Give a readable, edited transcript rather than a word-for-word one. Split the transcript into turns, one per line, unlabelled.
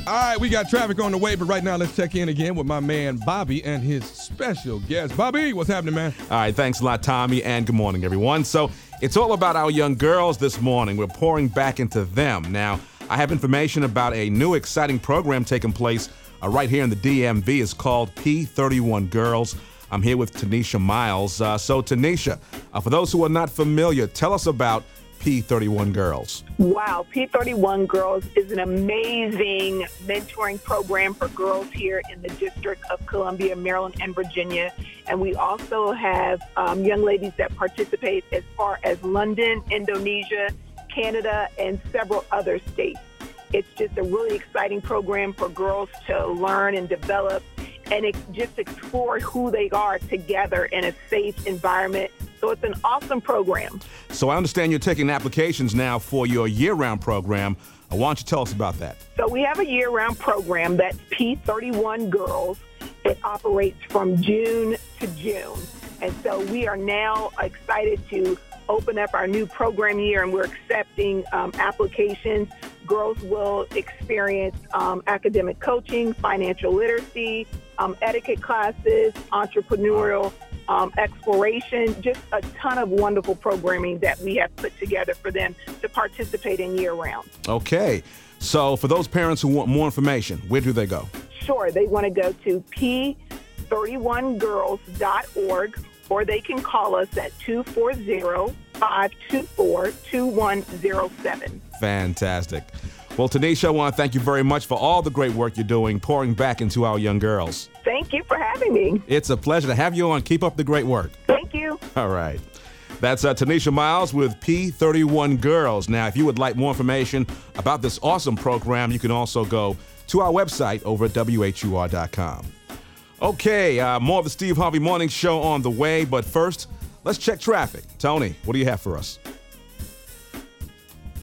All right, we got traffic on the way, but right now let's check in again with my man Bobby and his special guest. Bobby, what's happening, man?
All right, thanks a lot, Tommy, and good morning, everyone. So it's all about our young girls this morning. We're pouring back into them. Now, I have information about a new exciting program taking place right here in the DMV. It's called P31 Girls. I'm here with Tanisha Miles. So, Tanisha, for those who are not familiar, tell us about P31 Girls.
Wow, P31 Girls is an amazing mentoring program for girls here in the District of Columbia, Maryland, and Virginia. And we also have young ladies that participate as far as London, Indonesia, Canada, and several other states. It's just a really exciting program for girls to learn and develop and just explore who they are together in a safe environment. So it's an awesome program.
So I understand you're taking applications now for your year-round program. Why don't you tell us about that?
So we have a year-round program that's P31 Girls. It operates from June to June. And so we are now excited to open up our new program year, and we're accepting applications. Girls will experience academic coaching, financial literacy, etiquette classes, entrepreneurial exploration, just a ton of wonderful programming that we have put together for them to participate in year-round.
Okay. So for those parents who want more information, where do they go?
Sure. They want to go to p31girls.org, or they can call us at 240-524-2107.
Fantastic. Well, Tanisha, I want to thank you very much for all the great work you're doing, pouring back into our young girls.
Thank you for having me.
It's a pleasure to have you on. Keep up the great work.
Thank you.
All right. That's Tanisha Miles with P31 Girls. Now, if you would like more information about this awesome program, you can also go to our website over at WHUR.com. Okay, more of the Steve Harvey Morning Show on the way, but first, let's check traffic. Tony, what do you have for us?